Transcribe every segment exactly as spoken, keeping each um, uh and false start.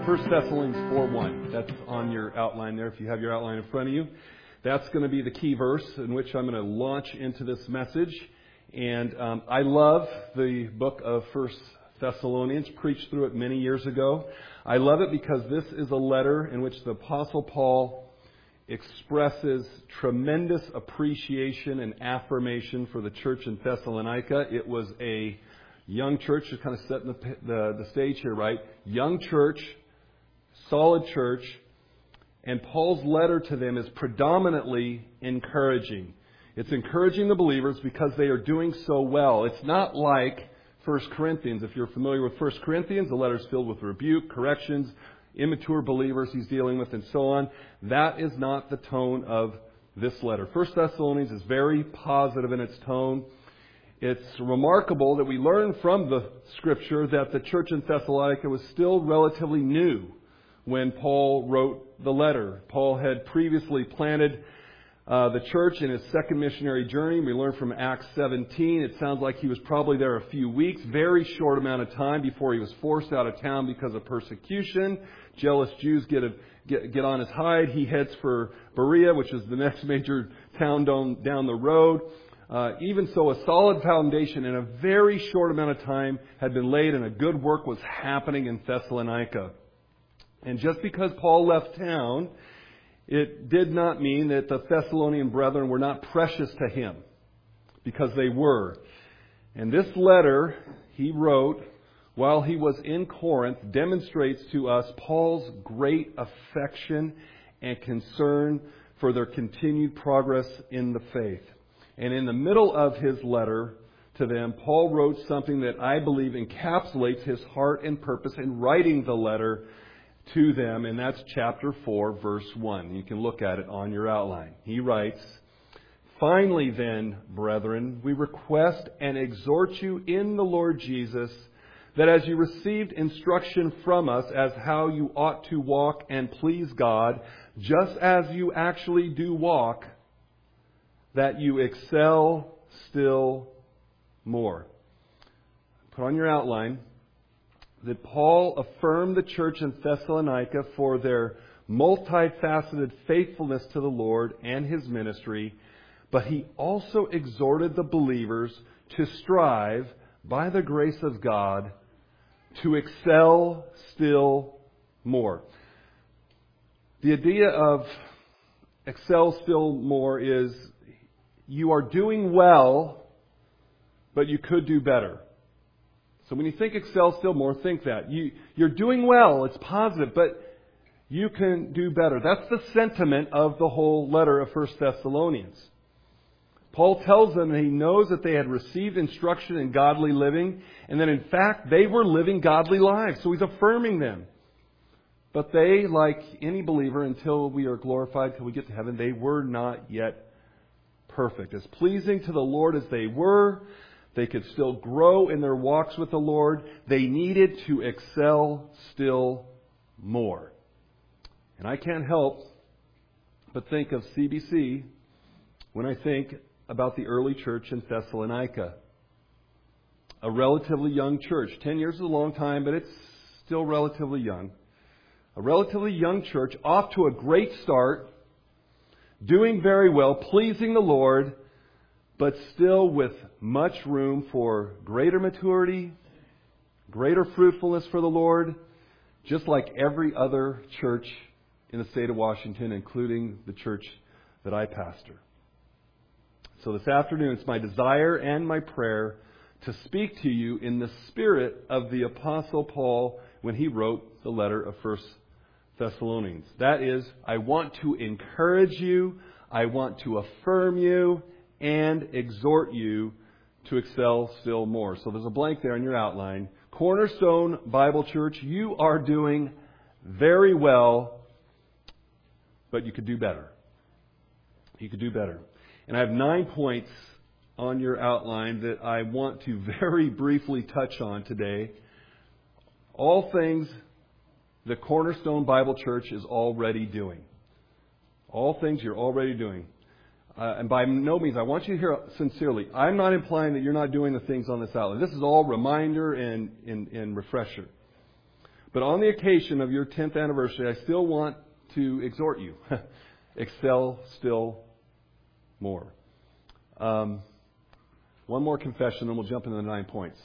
First Thessalonians four one. That's on your outline there if you have your outline in front of you. That's going to be the key verse in which I'm going to launch into this message. And um, I love the book of First Thessalonians, preached through it many years ago. I love it because this is a letter in which the Apostle Paul expresses tremendous appreciation and affirmation for the church in Thessalonica. It was a young church, just kind of setting the, the, the stage here, right? Young church, solid church, and Paul's letter to them is predominantly encouraging. It's encouraging the believers because they are doing so well. It's not like First Corinthians. If you're familiar with First Corinthians, the letter is filled with rebuke, corrections, immature believers he's dealing with, and so on. That is not the tone of this letter. First Thessalonians is very positive in its tone. It's remarkable that we learn from the Scripture that the church in Thessalonica was still relatively new when Paul wrote the letter. Paul had previously planted uh, the church in his second missionary journey. We learn from Acts seventeen. It sounds like he was probably there a few weeks, very short amount of time before he was forced out of town because of persecution. Jealous Jews get a, get, get on his hide. He heads for Berea, which is the next major town down, down the road. Uh, even so, a solid foundation in a very short amount of time had been laid and a good work was happening in Thessalonica. And just because Paul left town, it did not mean that the Thessalonian brethren were not precious to him, because they were. And this letter he wrote while he was in Corinth demonstrates to us Paul's great affection and concern for their continued progress in the faith. And in the middle of his letter to them, Paul wrote something that I believe encapsulates his heart and purpose in writing the letter to them, and that's chapter four, verse one. You can look at it on your outline. He writes, "Finally then, brethren, we request and exhort you in the Lord Jesus, that as you received instruction from us as how you ought to walk and please God, just as you actually do walk, that you excel still more." Put on your outline that Paul affirmed the church in Thessalonica for their multifaceted faithfulness to the Lord and His ministry, but he also exhorted the believers to strive, by the grace of God, to excel still more. The idea of excel still more is you are doing well, but you could do better. So when you think excel still more, think that. You, you're doing well, it's positive, but you can do better. That's the sentiment of the whole letter of First Thessalonians. Paul tells them that he knows that they had received instruction in godly living, and that in fact they were living godly lives. So he's affirming them. But they, like any believer, until we are glorified, till we get to heaven, they were not yet perfect. As pleasing to the Lord as they were, they could still grow in their walks with the Lord. They needed to excel still more. And I can't help but think of C B C when I think about the early church in Thessalonica. A relatively young church. Ten years is a long time, but it's still relatively young. A relatively young church, off to a great start, doing very well, pleasing the Lord, but still with much room for greater maturity, greater fruitfulness for the Lord, just like every other church in the state of Washington, including the church that I pastor. So this afternoon, it's my desire and my prayer to speak to you in the spirit of the Apostle Paul when he wrote the letter of First Thessalonians. That is, I want to encourage you, I want to affirm you, and exhort you to excel still more. So there's a blank there in your outline. Cornerstone Bible Church, you are doing very well, but you could do better. You could do better. And I have nine points on your outline that I want to very briefly touch on today. All things the Cornerstone Bible Church is already doing. All things you're already doing. Uh, and by no means, I want you to hear sincerely, I'm not implying that you're not doing the things on this outline. This is all reminder and, and, and refresher. But on the occasion of your tenth anniversary, I still want to exhort you. Excel still more. Um, one more confession, and we'll jump into the nine points.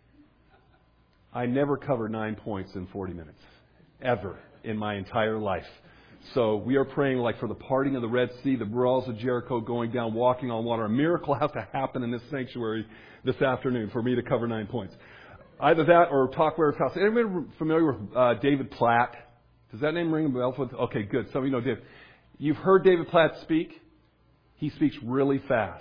I never covered nine points in forty minutes. Ever in my entire life. So we are praying like for the parting of the Red Sea, the walls of Jericho going down, walking on water. A miracle has to happen in this sanctuary this afternoon for me to cover nine points. Either that or talk where it's house. Anybody familiar with uh, David Platt? Does that name ring a bell? Okay, good. Some of you know David. You've heard David Platt speak. He speaks really fast.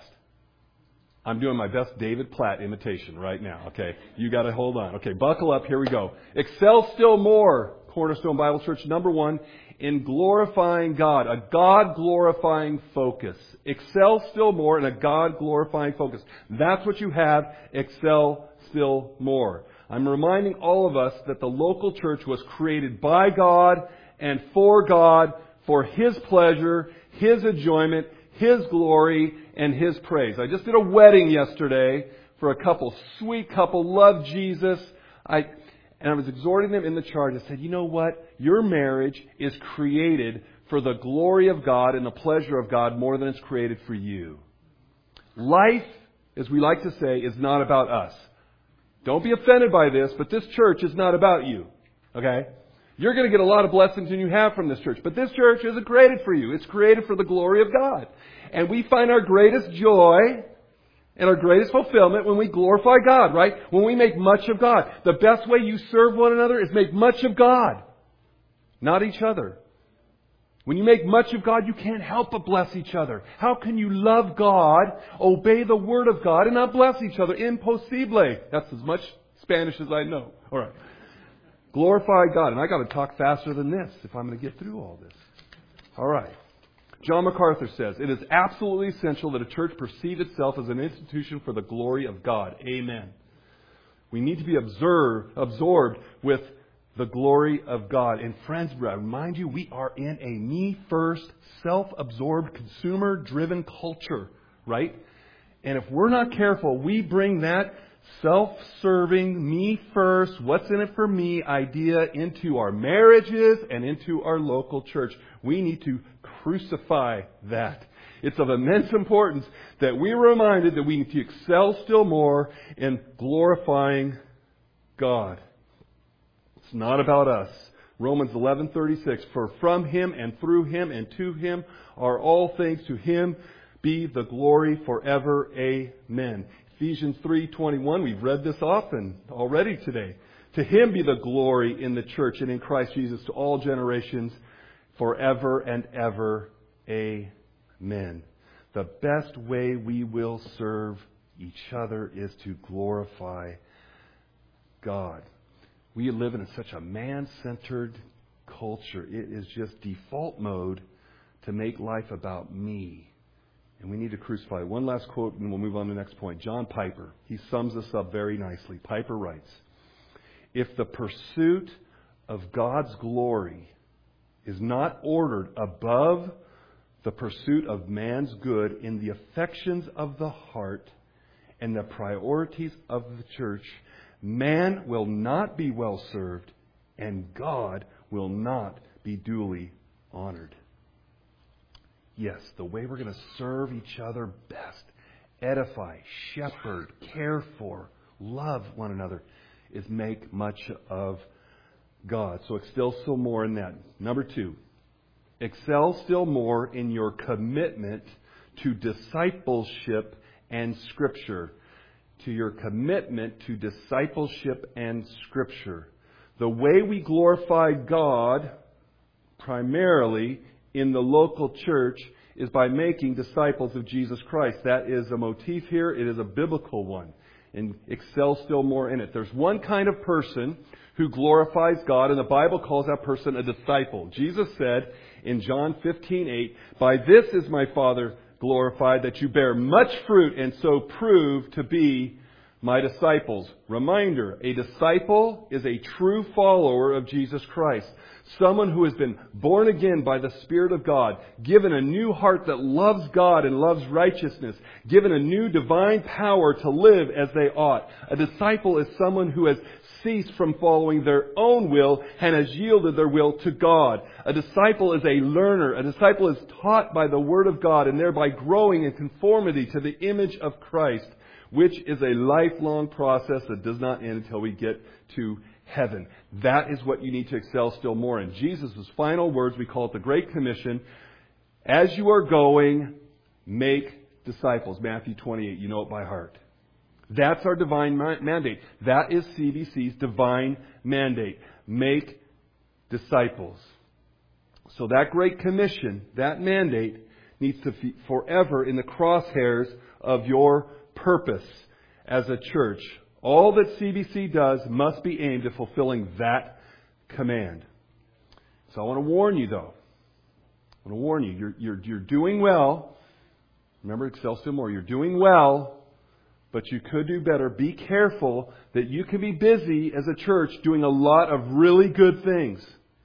I'm doing my best David Platt imitation right now. Okay, you got to hold on. Okay, buckle up. Here we go. Excel still more. Cornerstone Bible Church, number one, in glorifying God, a God-glorifying focus. Excel still more in a God-glorifying focus. That's what you have, excel still more. I'm reminding all of us that the local church was created by God and for God, for His pleasure, His enjoyment, His glory, and His praise. I just did a wedding yesterday for a couple, sweet couple, love Jesus. I... And I was exhorting them in the charge. I said, you know what? Your marriage is created for the glory of God and the pleasure of God more than it's created for you. Life, as we like to say, is not about us. Don't be offended by this, but this church is not about you. Okay? You're going to get a lot of blessings than you have from this church. But this church isn't created for you. It's created for the glory of God. And we find our greatest joy and our greatest fulfillment when we glorify God, right? When we make much of God. The best way you serve one another is make much of God, not each other. When you make much of God, you can't help but bless each other. How can you love God, obey the Word of God, and not bless each other? Imposible. That's as much Spanish as I know. All right. Glorify God. And I got to talk faster than this if I'm going to get through all this. All right. John MacArthur says, it is absolutely essential that a church perceive itself as an institution for the glory of God. Amen. We need to be observed, absorbed with the glory of God. And friends, I remind you, we are in a me-first, self-absorbed, consumer-driven culture, right? And if we're not careful, we bring that self-serving, me-first, what's in it for me idea into our marriages and into our local church. We need to crucify that. It's of immense importance that we are reminded that we need to excel still more in glorifying God. It's not about us. Romans eleven thirty-six, for from Him and through Him and to Him are all things. To Him be the glory forever. Amen. Ephesians three twenty-one, we've read this often already today. To Him be the glory in the church and in Christ Jesus to all generations, forever and ever. Amen. The best way we will serve each other is to glorify God. We live in such a man-centered culture. It is just default mode to make life about me. And we need to crucify. One last quote and we'll move on to the next point. John Piper. He sums this up very nicely. Piper writes, if the pursuit of God's glory is not ordered above the pursuit of man's good in the affections of the heart and the priorities of the church, man will not be well served and God will not be duly honored. Yes, the way we're going to serve each other best, edify, shepherd, care for, love one another, is make much of God. So excel still more in that. Number two, excel still more in your commitment to discipleship and Scripture. To your commitment to discipleship and Scripture. The way we glorify God, primarily in the local church, is by making disciples of Jesus Christ. That is a motif here. It is a biblical one. And excel still more in it. There's one kind of person who glorifies God, and the Bible calls that person a disciple. Jesus said in John fifteen eight, by this is my Father glorified, that you bear much fruit and so prove to be My disciples. Reminder, a disciple is a true follower of Jesus Christ. Someone who has been born again by the Spirit of God, given a new heart that loves God and loves righteousness, given a new divine power to live as they ought. A disciple is someone who has ceased from following their own will and has yielded their will to God. A disciple is a learner. A disciple is taught by the Word of God and thereby growing in conformity to the image of Christ, which is a lifelong process that does not end until we get to heaven. That is what you need to excel still more in. Jesus' final words, we call it the Great Commission. As you are going, make disciples. Matthew twenty-eight, you know it by heart. That's our divine mandate. That is C B C's divine mandate. Make disciples. So that Great Commission, that mandate, needs to be forever in the crosshairs of your purpose as a church. All that C B C does must be aimed at fulfilling that command. So I want to warn you, though. I want to warn you. You're, you're, you're doing well. Remember, excel still more. You're doing well, but you could do better. Be careful that you can be busy as a church doing a lot of really good things.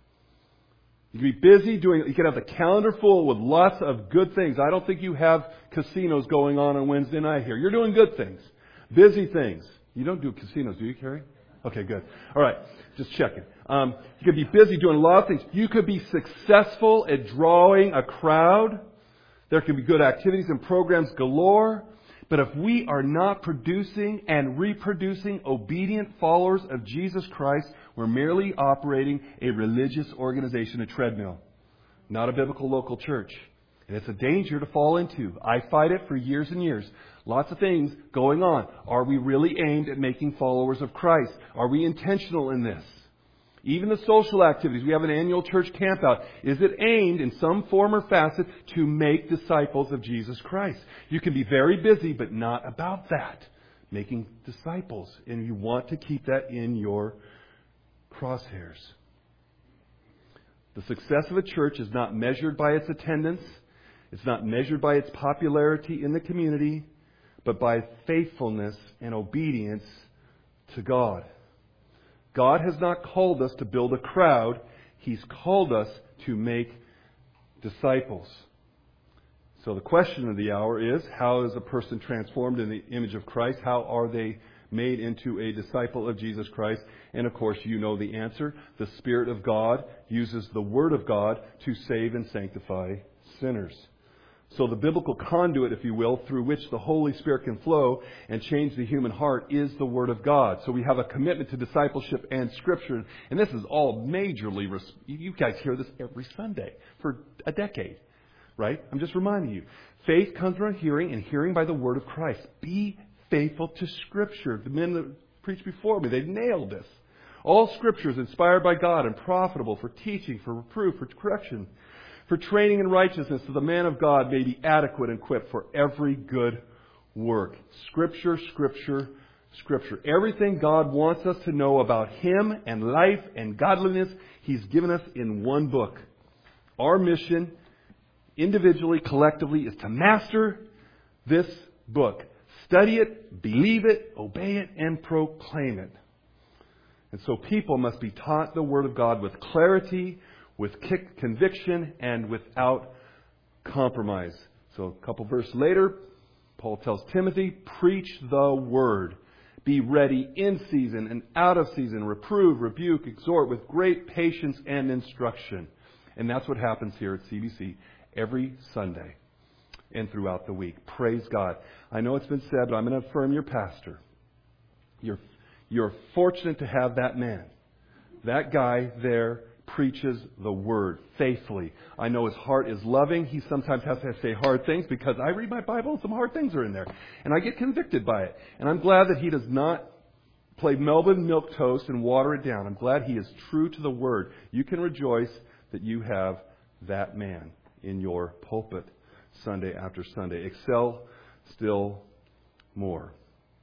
You can be busy doing, you can have the calendar full with lots of good things. I don't think you have casinos going on on Wednesday night here. You're doing good things. Busy things. You don't do casinos, do you, Carrie? Okay, good. All right, just checking. Um, you could be busy doing a lot of things. You could be successful at drawing a crowd. There could be good activities and programs galore. But if we are not producing and reproducing obedient followers of Jesus Christ, we're merely operating a religious organization, a treadmill, not a biblical local church. And it's a danger to fall into. I fight it for years and years. Lots of things going on. Are we really aimed at making followers of Christ? Are we intentional in this? Even the social activities. We have an annual church campout. Is it aimed in some form or facet to make disciples of Jesus Christ? You can be very busy, but not about that. Making disciples. And you want to keep that in your crosshairs. The success of a church is not measured by its attendance. It's not measured by its popularity in the community, but by faithfulness and obedience to God. God has not called us to build a crowd. He's called us to make disciples. So the question of the hour is, how is a person transformed in the image of Christ? How are they made into a disciple of Jesus Christ? And of course, you know the answer. The Spirit of God uses the Word of God to save and sanctify sinners. So the biblical conduit, if you will, through which the Holy Spirit can flow and change the human heart is the Word of God. So we have a commitment to discipleship and Scripture. And this is all majorly, you guys hear this every Sunday for a decade, right? I'm just reminding you. Faith comes from hearing, and hearing by the Word of Christ. Be faithful to Scripture. The men that preached before me, they've nailed this. All Scripture is inspired by God and profitable for teaching, for reproof, for correction, for training in righteousness, so the man of God may be adequate and equipped for every good work. Scripture, Scripture, Scripture. Everything God wants us to know about Him and life and godliness, He's given us in one book. Our mission, individually, collectively, is to master this book. Study it, believe it, obey it, and proclaim it. And so people must be taught the Word of God with clarity, with conviction, and without compromise. So a couple verses later, Paul tells Timothy, preach the Word. Be ready in season and out of season. Reprove, rebuke, exhort with great patience and instruction. And that's what happens here at C B C every Sunday and throughout the week. Praise God. I know it's been said, but I'm going to affirm your pastor. You're, you're fortunate to have that man. That guy there preaches the Word faithfully. I know his heart is loving. He sometimes has to say hard things because I read my Bible and some hard things are in there. And I get convicted by it. And I'm glad that he does not play Melvin milquetoast and water it down. I'm glad he is true to the Word. You can rejoice that you have that man in your pulpit Sunday after Sunday. Excel still more.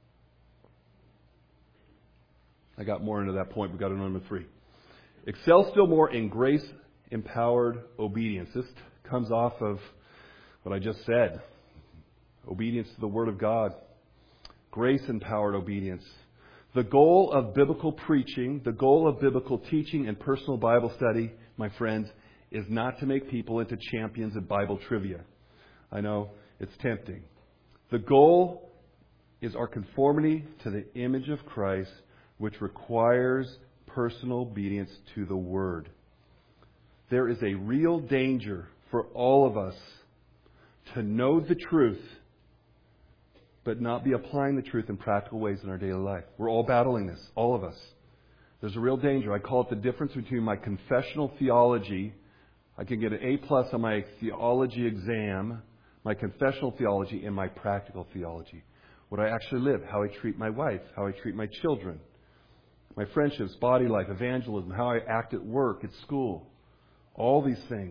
I got more into that point. We got to number three. Excel still more in grace-empowered obedience. This comes off of what I just said. Obedience to the Word of God. Grace-empowered obedience. The goal of biblical preaching, the goal of biblical teaching and personal Bible study, my friends, is not to make people into champions at Bible trivia. I know it's tempting. The goal is our conformity to the image of Christ, which requires personal obedience to the Word. There is a real danger for all of us to know the truth, but not be applying the truth in practical ways in our daily life. We're all battling this, all of us. There's a real danger. I call it the difference between my confessional theology. I can get an A plus on my theology exam, my confessional theology, and my practical theology. What I actually live, how I treat my wife, how I treat my children, my friendships, body life, evangelism, how I act at work, at school. All these things.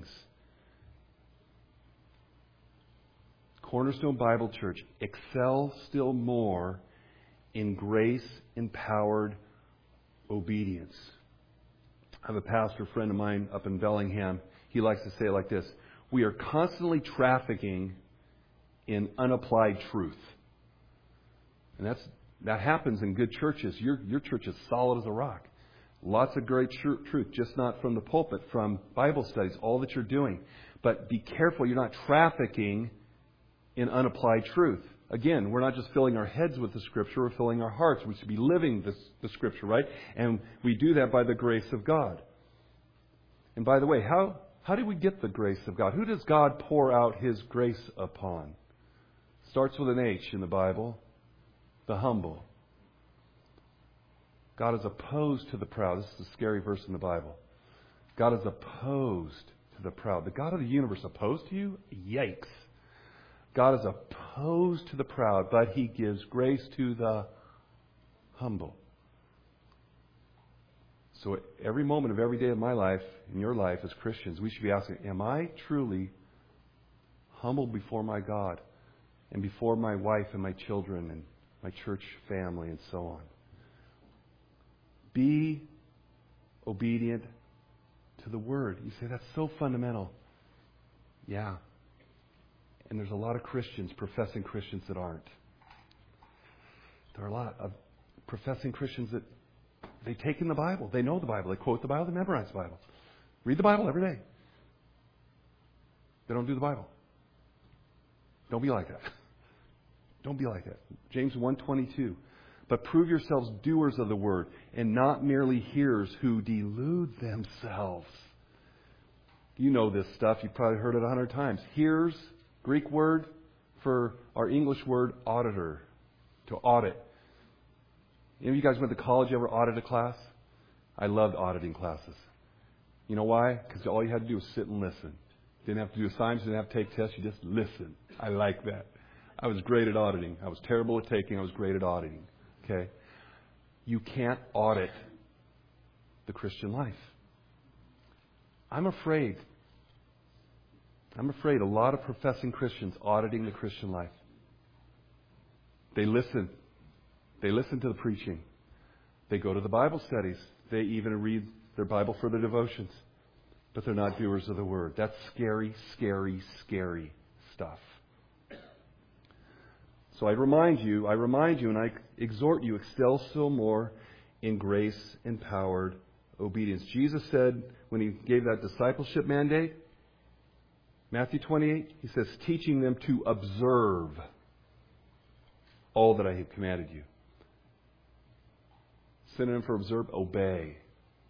Cornerstone Bible Church, excel still more in grace-empowered obedience. I have a pastor friend of mine up in Bellingham. He likes to say it like this: we are constantly trafficking in unapplied truth. And that's that happens in good churches. Your, your church is solid as a rock. Lots of great tr- truth, just not from the pulpit, from Bible studies, all that you're doing. But be careful, you're not trafficking in unapplied truth. Again, we're not just filling our heads with the Scripture, we're filling our hearts. We should be living this, the Scripture, right? And we do that by the grace of God. And by the way, how, how do we get the grace of God? Who does God pour out His grace upon? Starts with an H in the Bible. The humble. God is opposed to the proud. This is a scary verse in the Bible. God is opposed to the proud. The God of the universe opposed to you? Yikes. God is opposed to the proud, but He gives grace to the humble. So every moment of every day of my life, in your life as Christians, we should be asking, am I truly humbled before my God and before my wife and my children and my church family and so on? Be obedient to the Word. You say, that's so fundamental. Yeah. And there's a lot of Christians, professing Christians, that aren't. There are a lot of professing Christians that they take in the Bible. They know the Bible. They quote the Bible. They memorize the Bible. Read the Bible every day. They don't do the Bible. Don't be like that. Don't be like that. James one twenty-two. But prove yourselves doers of the word, and not merely hearers who delude themselves. You know this stuff. You've probably heard it a hundred times. Hearers, Greek word for our English word auditor, to audit. Any of you guys went to college, ever audited a class? I loved auditing classes. You know why? Because all you had to do was sit and listen. Didn't have to do assignments, didn't have to take tests. You just listen. I like that. I was great at auditing. I was terrible at taking. I was great at auditing. Okay? You can't audit the Christian life. I'm afraid. I'm afraid a lot of professing Christians auditing the Christian life. They listen. They listen to the preaching. They go to the Bible studies. They even read their Bible for their devotions. But they're not doers of the Word. That's scary, scary, scary stuff. So I remind you, I remind you and I exhort you, excel still more in grace-empowered obedience. Jesus said when He gave that discipleship mandate, Matthew twenty-eight, He says, teaching them to observe all that I have commanded you. Synonym for observe, obey.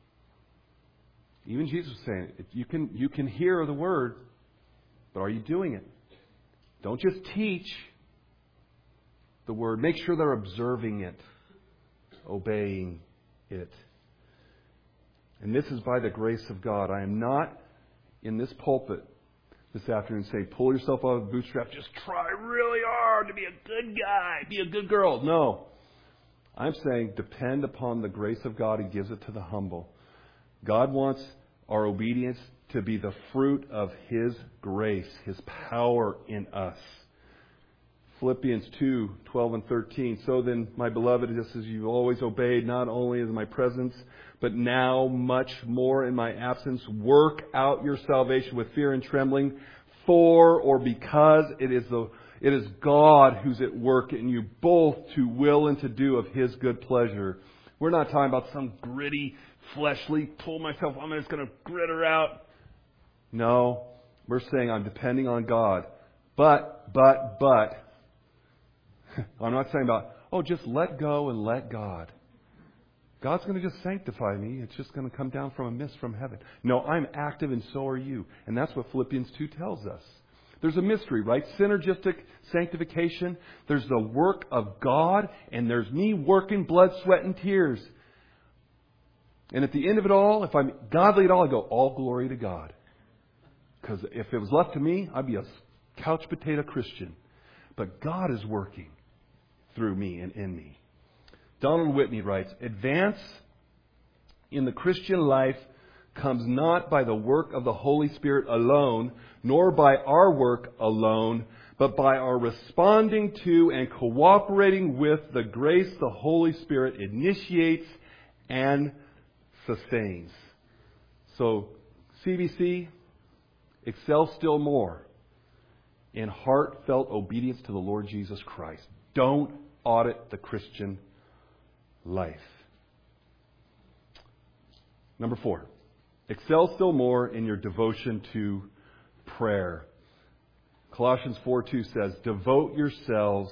Even Jesus was saying, you can, you can hear the word, but are you doing it? Don't just teach the word. Make sure they're observing it, obeying it. And this is by the grace of God. I am not in this pulpit this afternoon saying, pull yourself out of the bootstrap, just try really hard to be a good guy, be a good girl. No. I'm saying depend upon the grace of God. He gives it to the humble. God wants our obedience to be the fruit of His grace, His power in us. Philippians two, twelve and thirteen. So then, my beloved, just as you've always obeyed, not only in my presence, but now much more in my absence, work out your salvation with fear and trembling, for or because it is the It is God who's at work in you both to will and to do of His good pleasure. We're not talking about some gritty, fleshly, pull myself, I'm just going to grit her out. No, we're saying I'm depending on God. But, but, but, I'm not saying about, oh, just let go and let God. God's going to just sanctify me. It's just going to come down from a mist from heaven. No, I'm active and so are you. And that's what Philippians two tells us. There's a mystery, right? Synergistic sanctification. There's the work of God, and there's me working blood, sweat, and tears. And at the end of it all, if I'm godly at all, I go, all glory to God. Because if it was left to me, I'd be a couch potato Christian. But God is working through me and in me. Donald Whitney writes, advance in the Christian life comes not by the work of the Holy Spirit alone, nor by our work alone, but by our responding to and cooperating with the grace the Holy Spirit initiates and sustains. So, C B C, excel still more in heartfelt obedience to the Lord Jesus Christ. Don't audit the Christian life. Number four, excel still more in your devotion to prayer. Colossians four two says, devote yourselves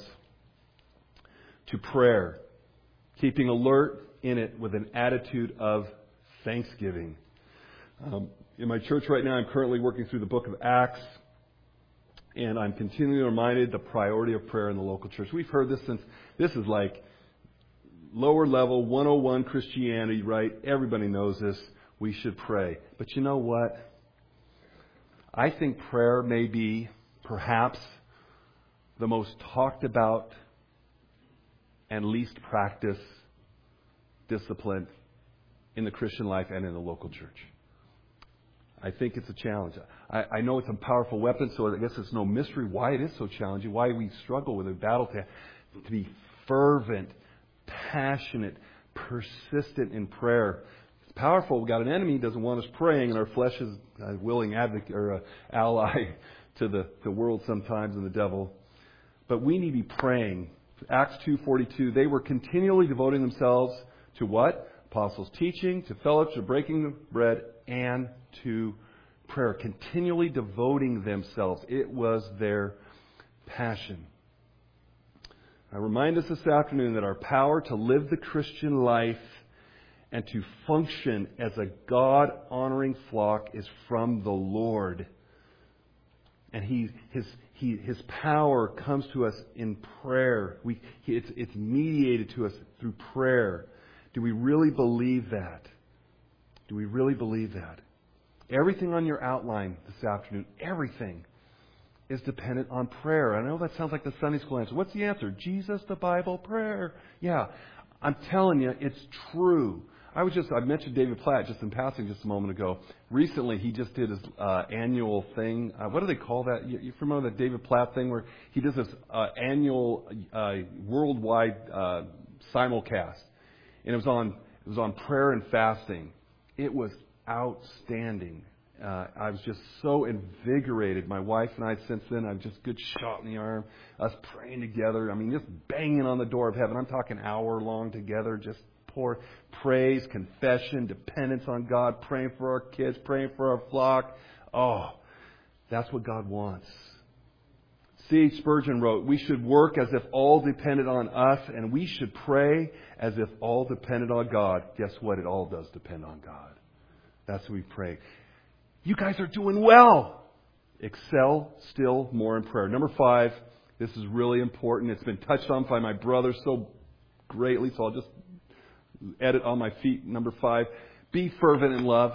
to prayer, keeping alert in it with an attitude of thanksgiving. Um, in my church right now, I'm currently working through the book of Acts, and I'm continually reminded the priority of prayer in the local church. We've heard this since, this is like lower level one oh one Christianity, right? Everybody knows this. We should pray. But you know what? I think prayer may be perhaps the most talked about and least practiced discipline in the Christian life and in the local church. I think it's a challenge. I, I know it's a powerful weapon, so I guess it's no mystery why it is so challenging, why we struggle with a battle to, to be fervent, passionate, persistent in prayer. It's powerful. We've got an enemy who doesn't want us praying, and our flesh is a willing advocate or a ally to the, the world sometimes and the devil. But we need to be praying. Acts two forty-two, they were continually devoting themselves to what? Apostles' teaching, to fellowship, to breaking of bread, and to prayer. Continually devoting themselves. It was their passion. I remind us this afternoon that our power to live the Christian life and to function as a God-honoring flock is from the Lord. And he, his, he, his power comes to us in prayer. We, it's, it's mediated to us through prayer. Do we really believe that? Do we really believe that? Everything on your outline this afternoon, everything is dependent on prayer. I know that sounds like the Sunday school answer. What's the answer? Jesus, the Bible, prayer. Yeah, I'm telling you, it's true. I was just, I mentioned David Platt just in passing just a moment ago. Recently, he just did his uh, annual thing. Uh, what do they call that? You, you remember that David Platt thing where he does this uh, annual uh, worldwide uh, simulcast, and it was on it was on prayer and fasting. It was outstanding. Uh, I was just so invigorated. My wife and I, since then, I've just good shot in the arm. Us praying together. I mean, just banging on the door of heaven. I'm talking hour long together. Just pour praise, confession, dependence on God, praying for our kids, praying for our flock. Oh, that's what God wants. C H Spurgeon wrote, we should work as if all depended on us, and we should pray as if all depended on God. Guess what? It all does depend on God. That's what we pray. You guys are doing well. Excel still more in prayer. Number five, this is really important. It's been touched on by my brother so greatly, so I'll just edit on my feet. Number five, be fervent in love.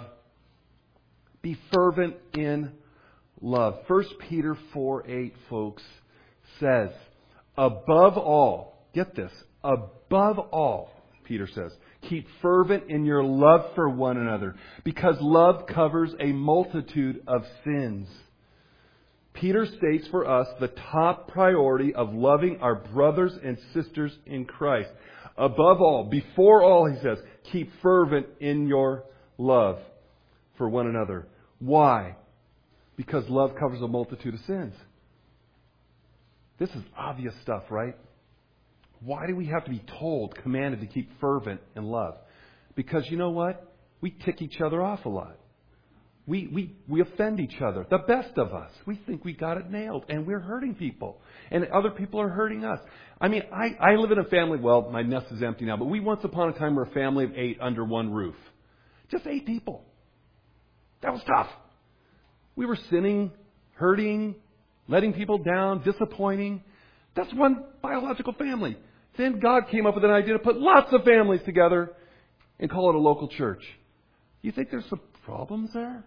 Be fervent in love. First Peter four eight, folks, says, above all, get this, above all, Peter says, keep fervent in your love for one another, because love covers a multitude of sins. Peter states for us the top priority of loving our brothers and sisters in Christ. Above all, before all, he says, keep fervent in your love for one another. Why? Because love covers a multitude of sins. This is obvious stuff, right? Why do we have to be told, commanded to keep fervent in love? Because you know what? We tick each other off a lot. We, we, we offend each other. The best of us. We think we got it nailed. And we're hurting people. And other people are hurting us. I mean, I, I live in a family, well, my nest is empty now, but we once upon a time were a family of eight under one roof. Just eight people. That was tough. We were sinning, hurting, letting people down, disappointing. That's one biological family. Then God came up with an idea to put lots of families together and call it a local church. You think there's some problems there?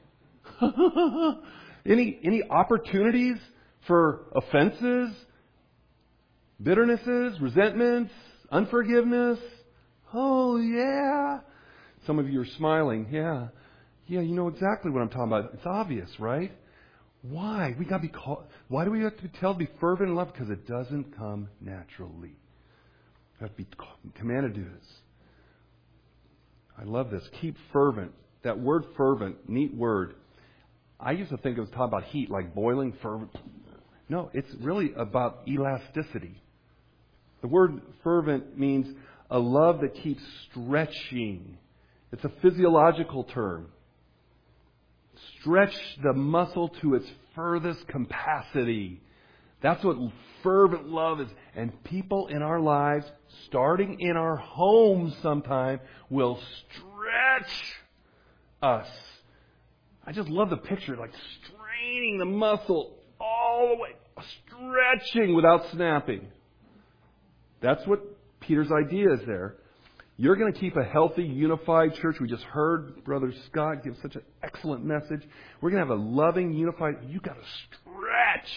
any any opportunities for offenses, bitternesses, resentments, unforgiveness? Oh, yeah. Some of you are smiling. Yeah. Yeah, you know exactly what I'm talking about. It's obvious, right? Why? We got to be called. Why do we have to be told to be fervent in love? Because it doesn't come naturally. We have to be commanded to do this. I love this. Keep fervent. That word fervent, neat word. I used to think it was talking about heat, like boiling fervent. No, it's really about elasticity. The word fervent means a love that keeps stretching. It's a physiological term. Stretch the muscle to its furthest capacity. That's what fervent love is. And people in our lives, starting in our homes sometime, will stretch us. I just love the picture, like straining the muscle all the way, stretching without snapping. That's what Peter's idea is there. You're going to keep a healthy, unified church. We just heard Brother Scott give such an excellent message. We're going to have a loving, unified... You've got to stretch.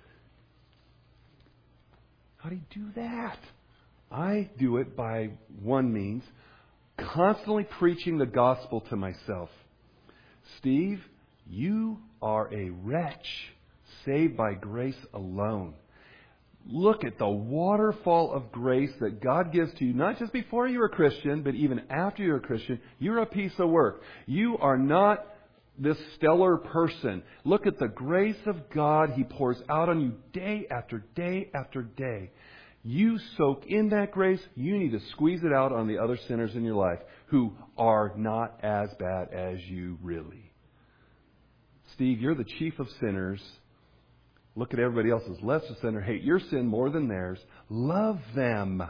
How do you do that? I do it by one means, constantly preaching the gospel to myself. Steve, you are a wretch saved by grace alone. Look at the waterfall of grace that God gives to you, not just before you're a Christian, but even after you're a Christian. You're a piece of work. You are not this stellar person. Look at the grace of God He pours out on you day after day after day. You soak in that grace. You need to squeeze it out on the other sinners in your life who are not as bad as you really. Steve, you're the chief of sinners. Look at everybody else as less a sinner. Hate your sin more than theirs. Love them.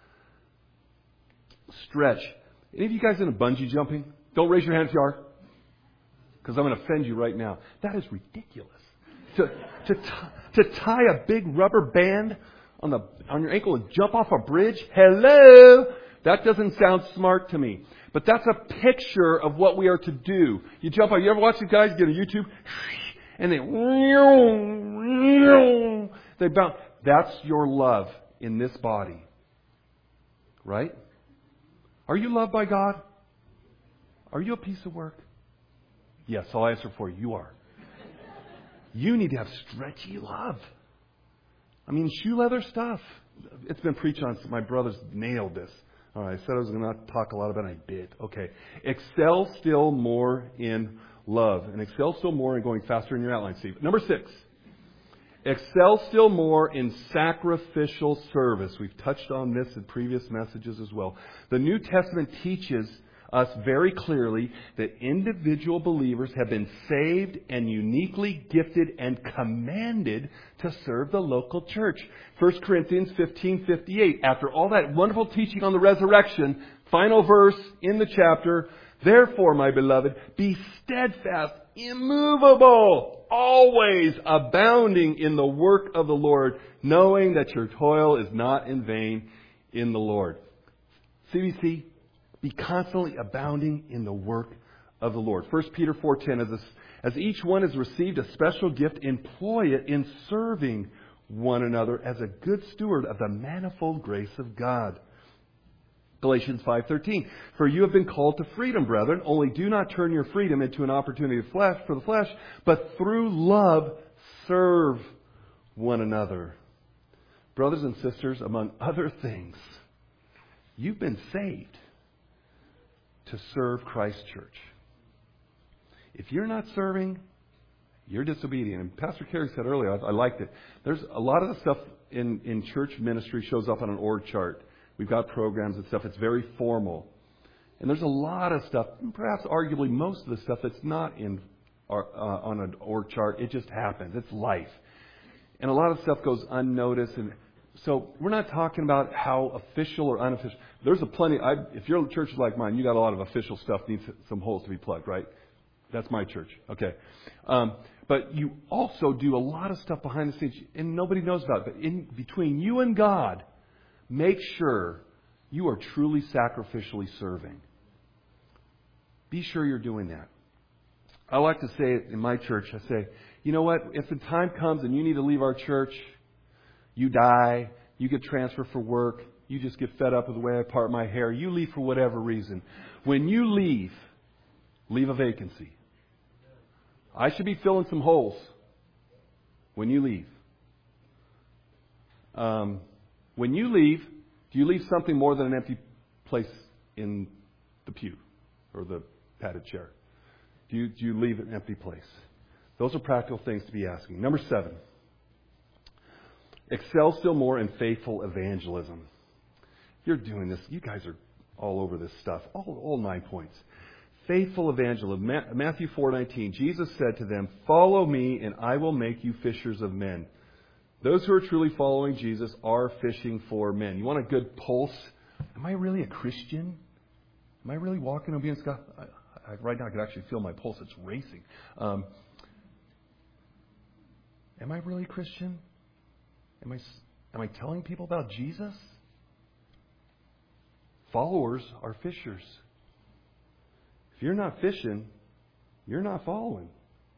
Stretch. Any of you guys into bungee jumping? Don't raise your hand if you are, because I'm going to offend you right now. That is ridiculous. To to t- to tie a big rubber band on the on your ankle and jump off a bridge? Hello? That doesn't sound smart to me. But that's a picture of what we are to do. You jump off. You ever watch these guys get on YouTube? And they, they bounce. That's your love in this body. Right? Are you loved by God? Are you a piece of work? Yes, I'll answer for you. You are. You need to have stretchy love. I mean, shoe leather stuff. It's been preached on. So my brothers nailed this. All right, I said I was going to not talk a lot about it. I did. Okay. Excel still more in love. And excel still more in going faster in your outline, Steve. Number six. Excel still more in sacrificial service. We've touched on this in previous messages as well. The New Testament teaches us very clearly that individual believers have been saved and uniquely gifted and commanded to serve the local church. First Corinthians fifteen fifty-eight. After all that wonderful teaching on the resurrection, final verse in the chapter, therefore, my beloved, be steadfast, immovable, always abounding in the work of the Lord, knowing that your toil is not in vain in the Lord. C B C, be constantly abounding in the work of the Lord. First Peter four ten, as, as each one has received a special gift, employ it in serving one another as a good steward of the manifold grace of God. Galatians five thirteen, for you have been called to freedom, brethren, only do not turn your freedom into an opportunity of flesh, for the flesh, but through love serve one another. Brothers and sisters, among other things, you've been saved to serve Christ's church. If you're not serving, You're disobedient. And Pastor Kerry said earlier, I, I liked it. There's a lot of the stuff in, in church ministry shows up on an org chart. We've got programs and stuff. It's very formal. And there's a lot of stuff, perhaps arguably most of the stuff that's not in our, uh, on an org chart. It just happens. It's life. And a lot of stuff goes unnoticed. And so we're not talking about how official or unofficial. There's a plenty. I, if your church is like mine, you got a lot of official stuff needs some holes to be plugged, right? That's my church. Okay. Um, but you also do a lot of stuff behind the scenes, and nobody knows about it. But in between you and God, make sure you are truly sacrificially serving. Be sure you're doing that. I like to say it in my church. I say, you know what? If the time comes and you need to leave our church, you die, you get transferred for work, you just get fed up with the way I part my hair, you leave for whatever reason. When you leave, leave a vacancy. I should be filling some holes when you leave. Um, when you leave, do you leave something more than an empty place in the pew or the padded chair? Do you, do you leave an empty place? Those are practical things to be asking. Number seven, excel still more in faithful evangelism. You're doing this. You guys are all over this stuff. All, all nine points. Faithful evangelism. Matthew four nineteen. Jesus said to them, "Follow me, and I will make you fishers of men." Those who are truly following Jesus are fishing for men. You want a good pulse? Am I really a Christian? Am I really walking in obedience to God? I, I, right now, I can actually feel my pulse. It's racing. Um, am I really a Christian? Am I, am I telling people about Jesus? Followers are fishers. If you're not fishing, you're not following.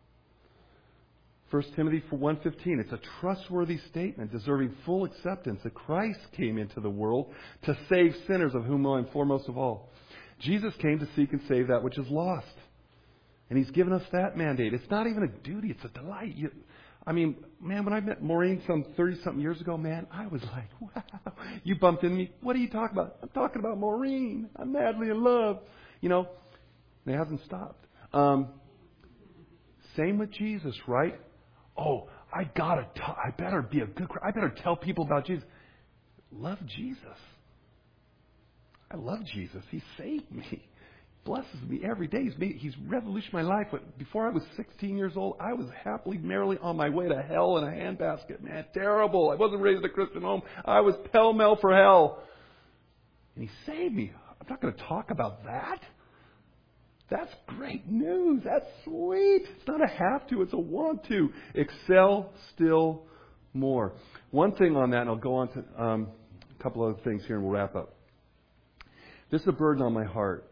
First Timothy one fifteen, it's a trustworthy statement deserving full acceptance that Christ came into the world to save sinners, of whom I am foremost of all. Jesus came to seek and save that which is lost. And He's given us that mandate. It's not even a duty, it's a delight. You, I mean, man, when I met Maureen some thirty-something years ago, man, I was like, wow. You bumped into me. What are you talking about? I'm talking about Maureen. I'm madly in love. You know, and it hasn't stopped. Um, same with Jesus, right? Oh, I gotta. T- I better be a good. I better tell people about Jesus. Love Jesus. I love Jesus. He saved me. Blesses me every day. He's, made, he's revolutionized my life. But before I was sixteen years old, I was happily, merrily on my way to hell in a handbasket. Man, terrible. I wasn't raised in a Christian home. I was pell-mell for hell. And He saved me. I'm not going to talk about that. That's great news. That's sweet. It's not a have to, it's a want to. Excel still more. One thing on that, and I'll go on to um, a couple other things here and we'll wrap up. This is a burden on my heart.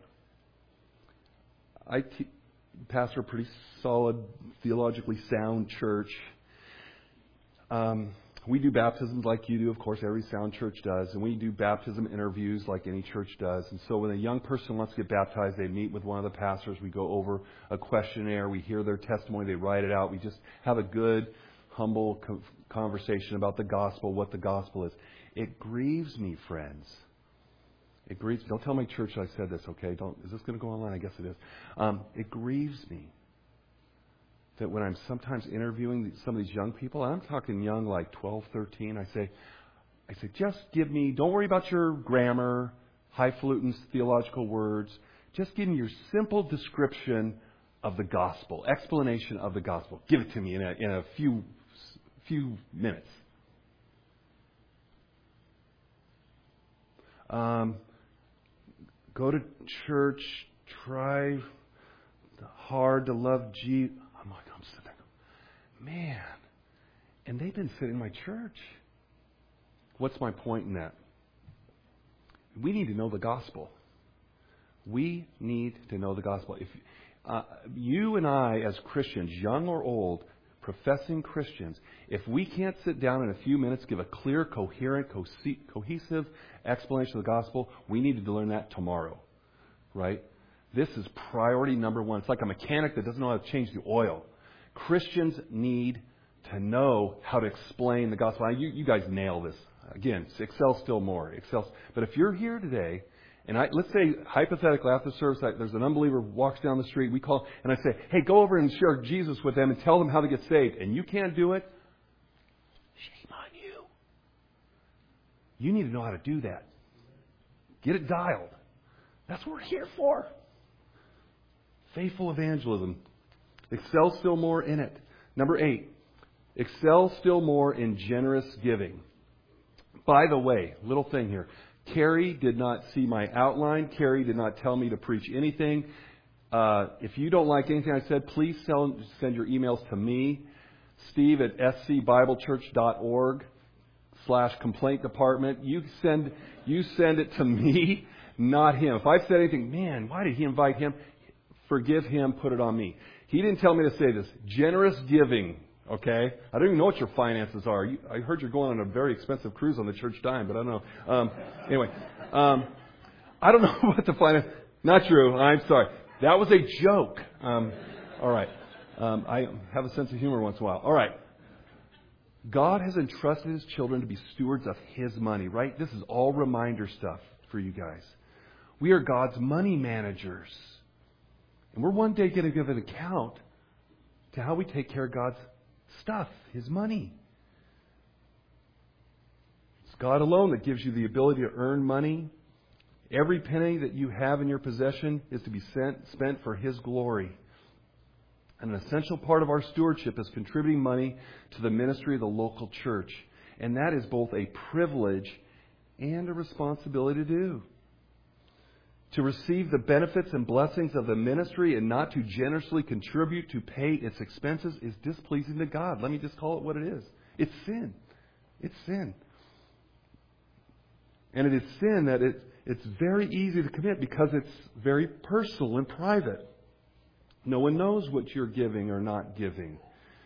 I te- pastor a pretty solid, theologically sound church. Um, we do baptisms like you do, of course, every sound church does. And we do baptism interviews like any church does. And so when a young person wants to get baptized, they meet with one of the pastors. We go over a questionnaire. We hear their testimony. They write it out. We just have a good, humble co- conversation about the gospel, what the gospel is. It grieves me, friends. It grieves me. Don't tell my church I said this, okay? Don't. Is this going to go online? I guess it is. Um, it grieves me that when I'm sometimes interviewing some of these young people, and I'm talking young like twelve, thirteen, I say, I say, just give me, don't worry about your grammar, highfalutin theological words. Just give me your simple description of the gospel, explanation of the gospel. Give it to me in a, in a few, few minutes. Um, go to church, try hard to love Jesus. I'm like, I'm sitting there, man, and they've been sitting in my church. What's my point in that? We need to know the gospel. We need to know the gospel. If uh, you and I, as Christians, young or old, professing Christians, if we can't sit down in a few minutes, give a clear, coherent, co- cohesive explanation of the gospel, we need to learn that tomorrow, right? This is priority number one. It's like a mechanic that doesn't know how to change the oil. Christians need to know how to explain the gospel. You, you guys nail this. Again, excel still more. Excel. But if you're here today And I, let's say, hypothetically, after the service, I, there's an unbeliever who walks down the street. We call, and I say, hey, go over and share Jesus with them and tell them how to get saved. And you can't do it. Shame on you. You need to know how to do that. Get it dialed. That's what we're here for. Faithful evangelism. Excel still more in it. Number eight. Excel still more in generous giving. By the way, little thing here. Carrie did not see my outline. Carrie did not tell me to preach anything. Uh, if you don't like anything I said, please sell, send your emails to me, Steve at scbiblechurch.org slash complaint department. You send, you send it to me, not him. If I've said anything, man, why did he invite him? Forgive him, put it on me. He didn't tell me to say this. Generous giving. Okay? I don't even know what your finances are. You, I heard you're going on a very expensive cruise on the church dime, but I don't know. Um, anyway, um, I don't know what the finance... Not true. I'm sorry. That was a joke. Um, all right. Um, I have a sense of humor once in a while. All right. God has entrusted His children to be stewards of His money, right? This is all reminder stuff for you guys. We are God's money managers. And we're one day going to give an account to how we take care of God's stuff, His money. It's God alone that gives you the ability to earn money. Every penny that you have in your possession is to be sent, spent for His glory. And an essential part of our stewardship is contributing money to the ministry of the local church. And that is both a privilege and a responsibility to do. To receive the benefits and blessings of the ministry and not to generously contribute to pay its expenses is displeasing to God. Let me just call it what it is. It's sin. It's sin. And it is sin that it, it's very easy to commit because it's very personal and private. No one knows what you're giving or not giving.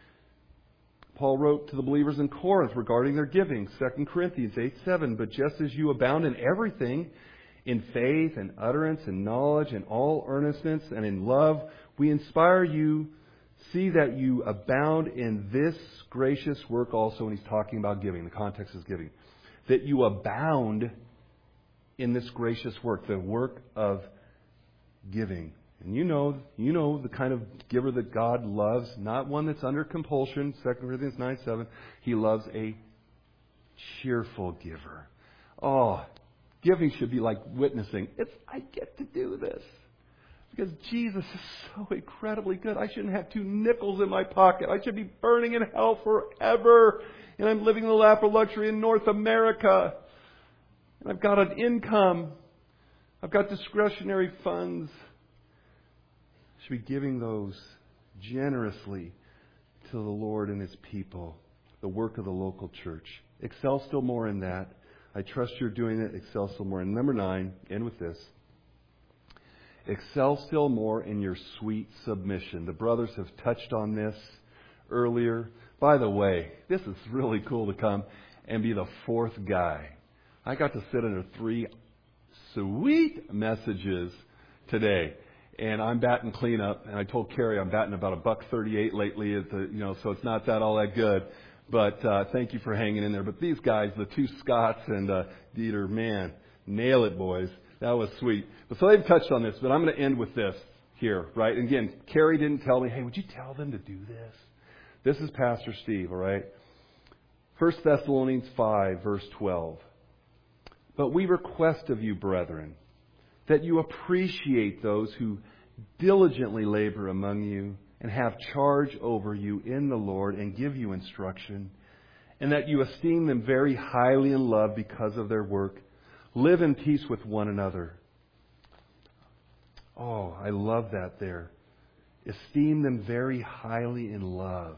Paul wrote to the believers in Corinth regarding their giving, Second Corinthians eight seven, but just as you abound in everything, in faith and utterance and knowledge and all earnestness and in love, we inspire you, see that you abound in this gracious work also. When he's talking about giving, the context is giving. That you abound in this gracious work, the work of giving. And you know, you know the kind of giver that God loves, not one that's under compulsion. Second Corinthians nine seven. He loves a cheerful giver. Oh, giving should be like witnessing. It's, I get to do this. Because Jesus is so incredibly good. I shouldn't have two nickels in my pocket. I should be burning in hell forever. And I'm living in the lap of luxury in North America. And I've got an income. I've got discretionary funds. I should be giving those generously to the Lord and His people. The work of the local church. Excel still more in that. I trust you're doing it. Excel still more. And number nine, end with this. Excel still more in your sweet submission. The brothers have touched on this earlier. By the way, this is really cool to come and be the fourth guy. I got to sit under three sweet messages today. And I'm batting cleanup. And I told Carrie I'm batting about a buck thirty-eight lately. At the, you know, so it's not that all that good. But uh, thank you for hanging in there. But these guys, the two Scots and uh, Dieter, man, nail it, boys. That was sweet. But so they've touched on this, but I'm going to end with this here, right? And again, Carrie didn't tell me, hey, would you tell them to do this? This is Pastor Steve, all right? First Thessalonians five, verse twelve. But we request of you, brethren, that you appreciate those who diligently labor among you and have charge over you in the Lord and give you instruction, and that you esteem them very highly in love because of their work. Live in peace with one another. Oh, I love that there. Esteem them very highly in love.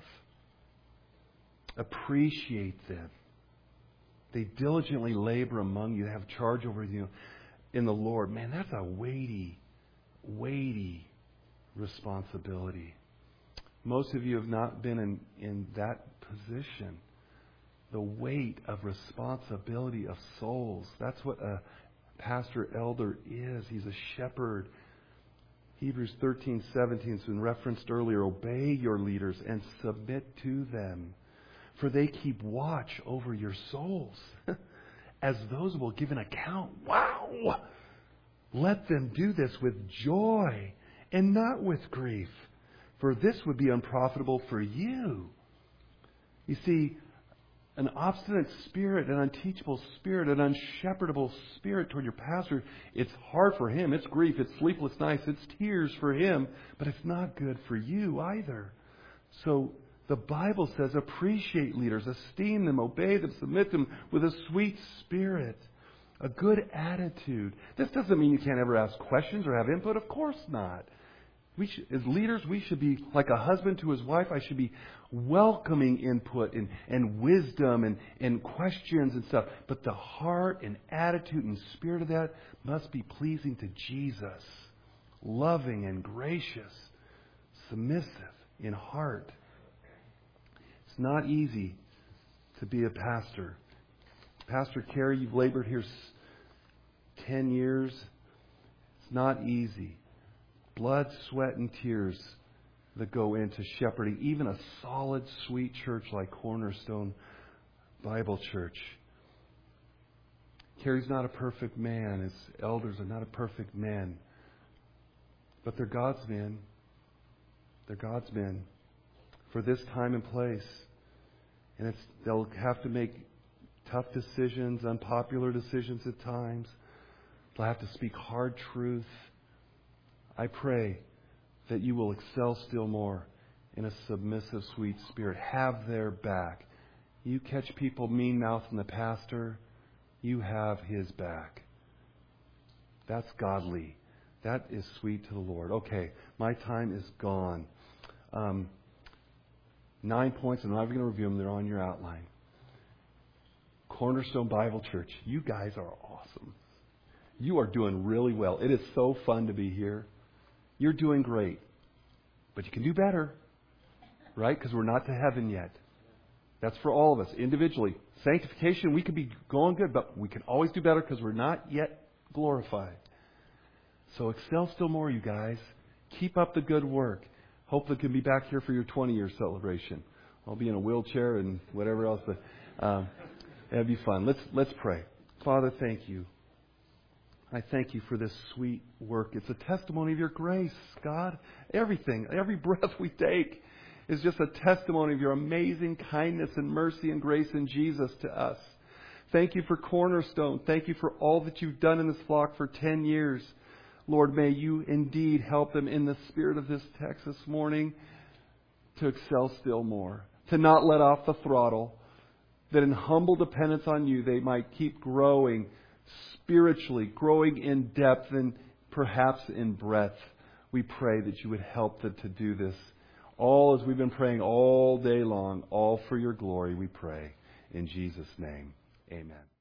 Appreciate them. They diligently labor among you, have charge over you in the Lord. Man, that's a weighty, weighty responsibility. Most of you have not been in, in that position. The weight of responsibility of souls. That's what a pastor elder is. He's a shepherd. Hebrews thirteen seventeen has been referenced earlier. Obey your leaders and submit to them, for they keep watch over your souls, as those will give an account. Wow! let them do this with joy and not with grief, for this would be unprofitable for you. You see, an obstinate spirit, an unteachable spirit, an unshepherdable spirit toward your pastor, it's hard for him. It's grief. It's sleepless nights. It's tears for him. But it's not good for you either. So the Bible says appreciate leaders, esteem them, obey them, submit them with a sweet spirit, a good attitude. This doesn't mean you can't ever ask questions or have input. Of course not. We should, as leaders, we should be like a husband to his wife. I should be welcoming input and, and wisdom and, and questions and stuff. But the heart and attitude and spirit of that must be pleasing to Jesus. Loving and gracious. Submissive in heart. It's not easy to be a pastor. Pastor Carey, you've labored here ten years. It's not easy. Blood, sweat, and tears that go into shepherding even a solid, sweet church like Cornerstone Bible Church. Carey's not a perfect man. His elders are not a perfect men. But they're God's men. They're God's men for this time and place. And it's, they'll have to make tough decisions, unpopular decisions at times. They'll have to speak hard truth. I pray that you will excel still more in a submissive, sweet spirit. Have their back. You catch people mean-mouthing the pastor, you have his back. That's godly. That is sweet to the Lord. Okay, my time is gone. Um, nine points, I'm not even going to review them. They're on your outline. Cornerstone Bible Church, you guys are awesome. You are doing really well. It is so fun to be here. You're doing great. But you can do better, right? Because we're not to heaven yet. That's for all of us, individually. Sanctification, we could be going good, but we can always do better because we're not yet glorified. So excel still more, you guys. Keep up the good work. Hopefully can be back here for your twenty-year celebration. I'll be in a wheelchair and whatever else. But um, that'd be fun. Let's let's pray. Father, thank you. I thank you for this sweet work. It's a testimony of your grace, God. Everything, every breath we take is just a testimony of your amazing kindness and mercy and grace in Jesus to us. Thank you for Cornerstone. Thank you for all that you've done in this flock for ten years. Lord, may you indeed help them in the spirit of this text this morning to excel still more, to not let off the throttle, that in humble dependence on you they might keep growing spiritually, growing in depth and perhaps in breadth. We pray that you would help them to do this. All as we've been praying all day long, all for your glory, we pray. In Jesus' name, amen.